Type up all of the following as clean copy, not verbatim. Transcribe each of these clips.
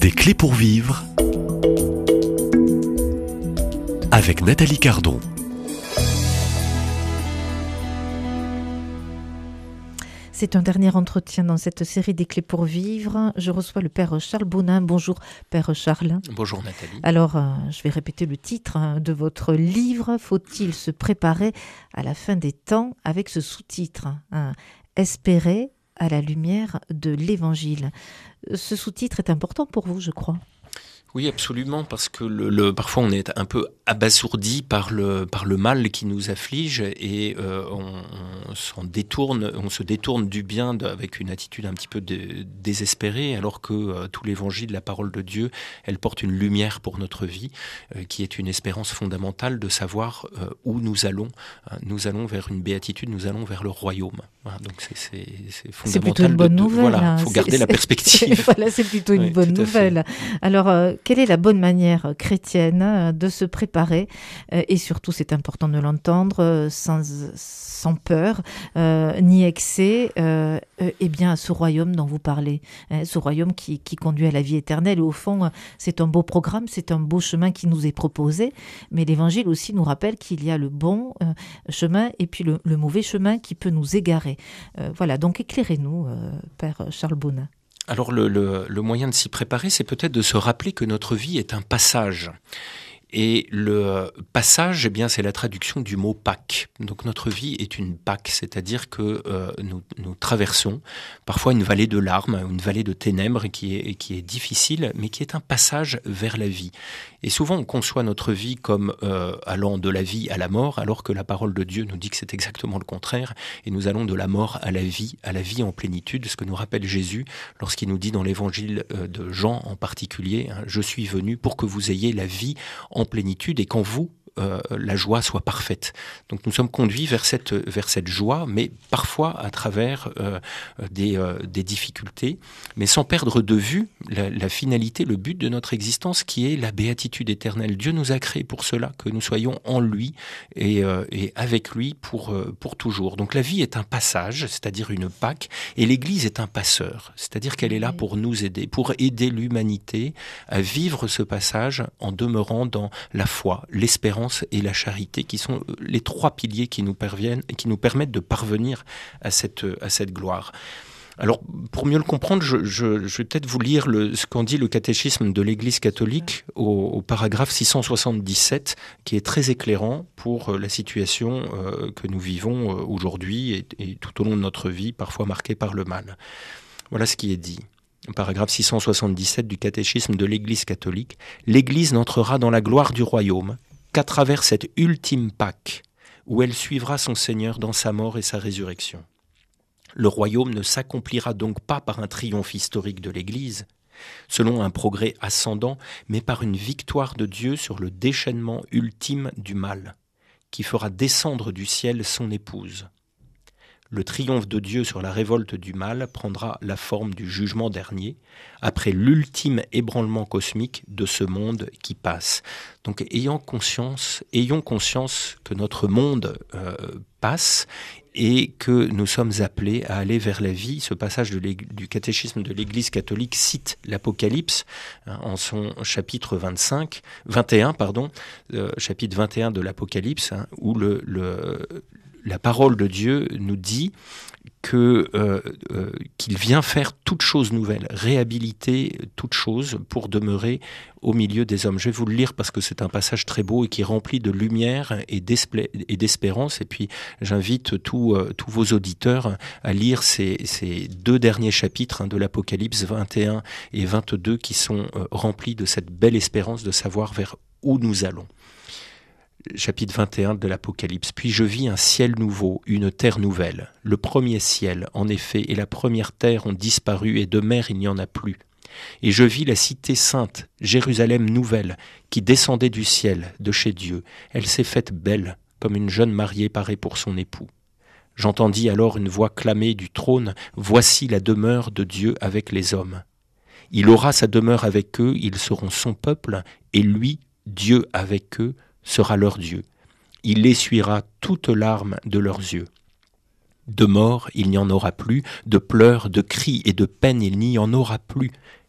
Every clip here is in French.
Des clés pour vivre avec Nathalie Cardon. C'est un dernier entretien dans cette série des clés pour vivre. Je reçois le Père Charles Bonin. Bonjour Père Charles. Bonjour Nathalie. Alors, je vais répéter le titre de votre livre. Faut-il se préparer à la fin des temps avec ce sous-titre, Espérer à la lumière de l'Évangile. Ce sous-titre est important pour vous, je crois. Oui, absolument, parce que parfois on est un peu abasourdi par le mal qui nous afflige et on se détourne du bien avec une attitude un petit peu désespérée, alors que tout l'Évangile, la parole de Dieu, elle porte une lumière pour notre vie, qui est une espérance fondamentale de savoir où nous allons. Nous allons vers une béatitude, nous allons vers le royaume. Voilà, donc c'est fondamental. C'est plutôt une bonne nouvelle. Voilà, faut garder la perspective. Voilà, c'est plutôt une bonne nouvelle. Alors, quelle est la bonne manière chrétienne de se préparer et surtout, c'est important de l'entendre, sans peur, ni excès, bien à ce royaume dont vous parlez, ce royaume qui conduit à la vie éternelle. Et au fond, c'est un beau programme, c'est un beau chemin qui nous est proposé, mais l'Évangile aussi nous rappelle qu'il y a le bon chemin et puis le mauvais chemin qui peut nous égarer. Voilà, donc éclairez-nous, Père Charles Bonin. Alors le moyen de s'y préparer, c'est peut-être de se rappeler que notre vie est un passage. Et le passage, c'est la traduction du mot Pâques. Donc notre vie est une Pâques, c'est-à-dire que nous traversons parfois une vallée de larmes, une vallée de ténèbres qui est difficile, mais qui est un passage vers la vie. Et souvent on conçoit notre vie comme allant de la vie à la mort, alors que la parole de Dieu nous dit que c'est exactement le contraire, et nous allons de la mort à la vie en plénitude, ce que nous rappelle Jésus lorsqu'il nous dit dans l'évangile de Jean en particulier, je suis venu pour que vous ayez la vie en plénitude et qu'en vous, la joie soit parfaite. Donc nous sommes conduits vers cette joie, mais parfois à travers des difficultés, mais sans perdre de vue la finalité, le but de notre existence qui est la béatitude éternelle. Dieu nous a créés pour cela, que nous soyons en lui et avec lui pour toujours. Donc la vie est un passage, c'est-à-dire une Pâque, et l'Église est un passeur, c'est-à-dire qu'elle est là pour nous aider, pour aider l'humanité à vivre ce passage en demeurant dans la foi, l'espérance et la charité, qui sont les trois piliers qui nous permettent de parvenir à cette gloire. Alors, pour mieux le comprendre, je vais peut-être vous lire ce qu'en dit le catéchisme de l'Église catholique au paragraphe 677, qui est très éclairant pour la situation que nous vivons aujourd'hui et tout au long de notre vie, parfois marquée par le mal. Voilà ce qui est dit. Paragraphe 677 du catéchisme de l'Église catholique. L'Église n'entrera dans la gloire du royaume qu'à travers cette ultime Pâque, où elle suivra son Seigneur dans sa mort et sa résurrection. Le royaume ne s'accomplira donc pas par un triomphe historique de l'Église, selon un progrès ascendant, mais par une victoire de Dieu sur le déchaînement ultime du mal, qui fera descendre du ciel son épouse. Le triomphe de Dieu sur la révolte du mal prendra la forme du jugement dernier, après l'ultime ébranlement cosmique de ce monde qui passe. Donc ayons conscience que notre monde passe et que nous sommes appelés à aller vers la vie. Ce passage du catéchisme de l'Église catholique cite l'Apocalypse en son chapitre 21, chapitre 21 de l'Apocalypse, où la parole de Dieu nous dit qu'il vient faire toute chose nouvelle, réhabiliter toute chose pour demeurer au milieu des hommes. Je vais vous le lire parce que c'est un passage très beau et qui est rempli de lumière et d'espérance. Et puis j'invite tous vos auditeurs à lire ces deux derniers chapitres de l'Apocalypse 21 et 22 qui sont remplis de cette belle espérance de savoir vers où nous allons. Chapitre 21 de l'Apocalypse. « Puis je vis un ciel nouveau, une terre nouvelle. Le premier ciel, en effet, et la première terre ont disparu, et de mer il n'y en a plus. Et je vis la cité sainte, Jérusalem nouvelle, qui descendait du ciel, de chez Dieu. Elle s'est faite belle, comme une jeune mariée parée pour son époux. J'entendis alors une voix clamer du trône, « Voici la demeure de Dieu avec les hommes. Il aura sa demeure avec eux, ils seront son peuple, et lui, Dieu avec eux, sera leur Dieu. Il essuiera toute larme de leurs yeux. De mort, il n'y en aura plus, de pleurs, de cris et de peine, il n'y en aura plus,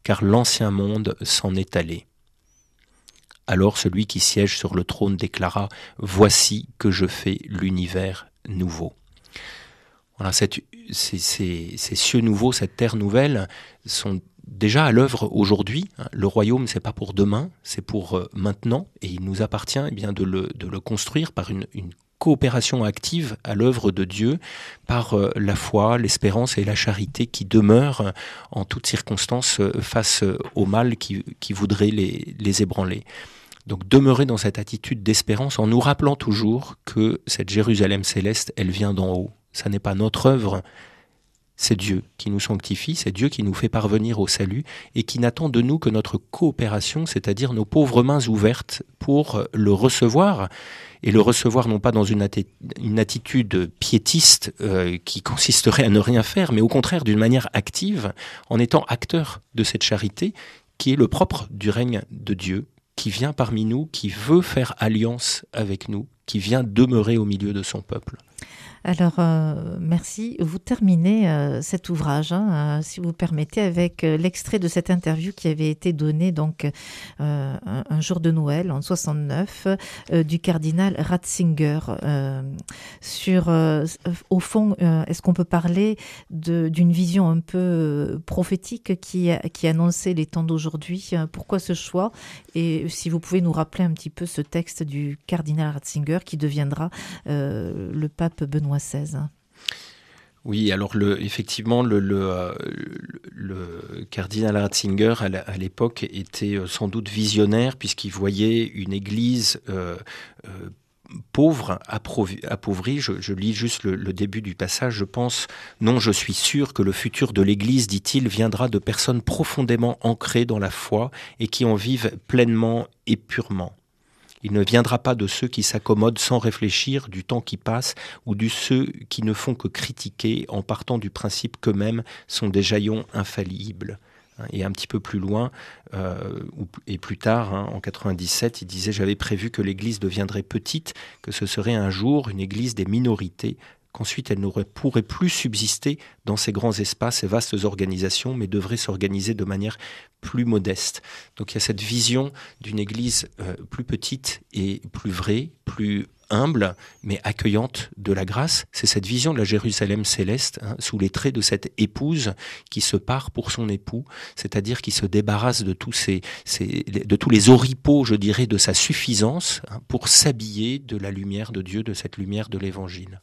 car l'ancien monde s'en est allé. Alors celui qui siège sur le trône déclara « Voici que je fais l'univers nouveau ». Voilà, ces cieux nouveaux, cette terre nouvelle sont déjà à l'œuvre aujourd'hui. Le royaume, c'est pas pour demain, c'est pour maintenant, et il nous appartient de le construire par une coopération active à l'œuvre de Dieu, par la foi, l'espérance et la charité qui demeurent en toutes circonstances face au mal qui voudrait les ébranler. Donc demeurer dans cette attitude d'espérance en nous rappelant toujours que cette Jérusalem céleste, elle vient d'en haut. Ça n'est pas notre œuvre, c'est Dieu qui nous sanctifie, c'est Dieu qui nous fait parvenir au salut et qui n'attend de nous que notre coopération, c'est-à-dire nos pauvres mains ouvertes pour le recevoir. Et le recevoir non pas dans une attitude piétiste qui consisterait à ne rien faire, mais au contraire d'une manière active, en étant acteur de cette charité qui est le propre du règne de Dieu, qui vient parmi nous, qui veut faire alliance avec nous, qui vient demeurer au milieu de son peuple. Alors, merci. Vous terminez cet ouvrage, si vous permettez, avec l'extrait de cette interview qui avait été donnée donc un jour de Noël en 69 du cardinal Ratzinger. Au fond, est-ce qu'on peut parler d'une vision un peu prophétique qui annonçait les temps d'aujourd'hui? Pourquoi ce choix? Et si vous pouvez nous rappeler un petit peu ce texte du cardinal Ratzinger qui deviendra le pape Benoît XVI. Oui, alors effectivement, le cardinal Ratzinger, à l'époque, était sans doute visionnaire, puisqu'il voyait une église pauvre, appauvrie. Je lis juste le début du passage. Je pense, non, je suis sûr que le futur de l'Église, dit-il, viendra de personnes profondément ancrées dans la foi et qui en vivent pleinement et purement. Il ne viendra pas de ceux qui s'accommodent sans réfléchir du temps qui passe ou de ceux qui ne font que critiquer en partant du principe qu'eux-mêmes sont des jaillons infaillibles. Et un petit peu plus loin, et plus tard, en 97, il disait « J'avais prévu que l'Église deviendrait petite, que ce serait un jour une Église des minorités, qu'ensuite elle pourrait plus subsister dans ces grands espaces, ces vastes organisations, mais devrait s'organiser de manière plus modeste. » Donc il y a cette vision d'une Église plus petite et plus vraie, plus humble, mais accueillante de la grâce. C'est cette vision de la Jérusalem céleste, sous les traits de cette épouse qui se part pour son époux, c'est-à-dire qui se débarrasse de tous les oripeaux, je dirais, de sa suffisance, pour s'habiller de la lumière de Dieu, de cette lumière de l'Évangile.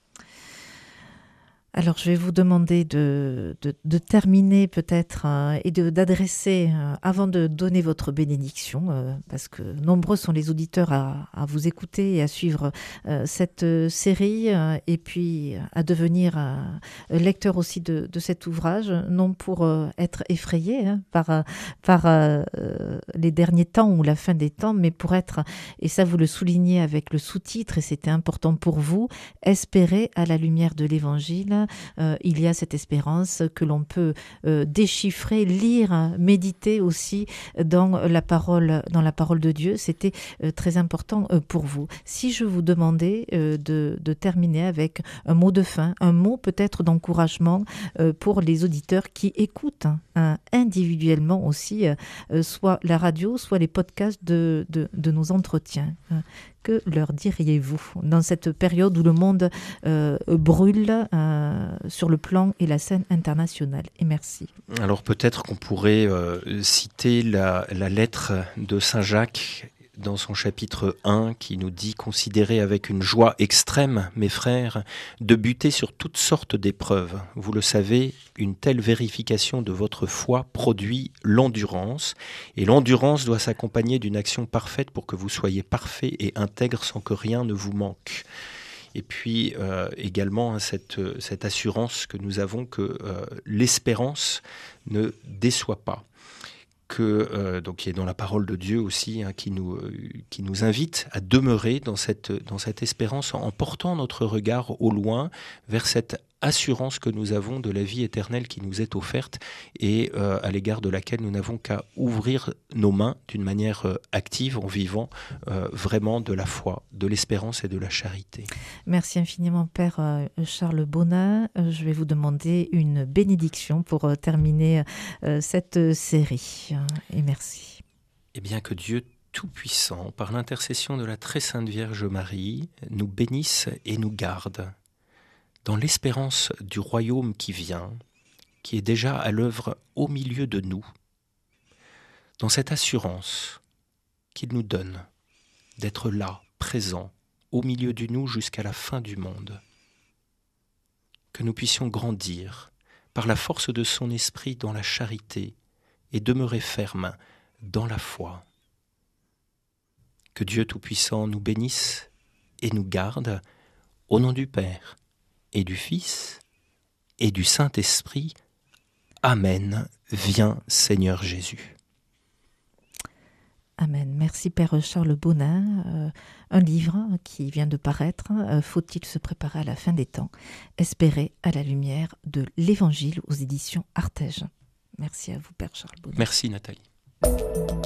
Alors, je vais vous demander de terminer peut-être et d'adresser, avant de donner votre bénédiction, parce que nombreux sont les auditeurs à vous écouter et à suivre cette série, et puis à devenir lecteur aussi de cet ouvrage, non pour être effrayé par les derniers temps ou la fin des temps, mais pour être, et ça vous le soulignez avec le sous-titre, et c'était important pour vous, espérer à la lumière de l'Évangile. Il y a cette espérance que l'on peut déchiffrer, lire, méditer aussi dans la parole de Dieu. C'était très important pour vous. Si je vous demandais de terminer avec un mot de fin, un mot peut-être d'encouragement pour les auditeurs qui écoutent individuellement aussi, soit la radio, soit les podcasts de nos entretiens. Que leur diriez-vous dans cette période où le monde brûle sur le plan et la scène internationale? Et merci. Alors peut-être qu'on pourrait citer la lettre de Saint Jacques dans son chapitre 1 qui nous dit « Considérez avec une joie extrême, mes frères, de buter sur toutes sortes d'épreuves. Vous le savez, une telle vérification de votre foi produit l'endurance, et l'endurance doit s'accompagner d'une action parfaite pour que vous soyez parfait et intègre sans que rien ne vous manque. » Et puis également cette assurance que nous avons que l'espérance ne déçoit pas. Donc qui est dans la parole de Dieu aussi, qui nous invite à demeurer dans cette espérance en portant notre regard au loin vers cette assurance que nous avons de la vie éternelle qui nous est offerte et à l'égard de laquelle nous n'avons qu'à ouvrir nos mains d'une manière active en vivant vraiment de la foi, de l'espérance et de la charité. Merci infiniment, Père Charles Bonin. Je vais vous demander une bénédiction pour terminer cette série. Et merci. Eh bien, que Dieu Tout-Puissant, par l'intercession de la très sainte Vierge Marie, nous bénisse et nous garde dans l'espérance du royaume qui vient, qui est déjà à l'œuvre au milieu de nous, dans cette assurance qu'il nous donne d'être là, présent, au milieu de nous jusqu'à la fin du monde. Que nous puissions grandir par la force de son esprit dans la charité et demeurer fermes dans la foi. Que Dieu Tout-Puissant nous bénisse et nous garde au nom du Père et du Fils et du Saint-Esprit. Amen. Viens, Seigneur Jésus. Amen. Merci Père Charles Bonin. Un livre qui vient de paraître, Faut-il se préparer à la fin des temps? Espérer à la lumière de l'Évangile aux éditions Artege. Merci à vous Père Charles Bonin. Merci Nathalie.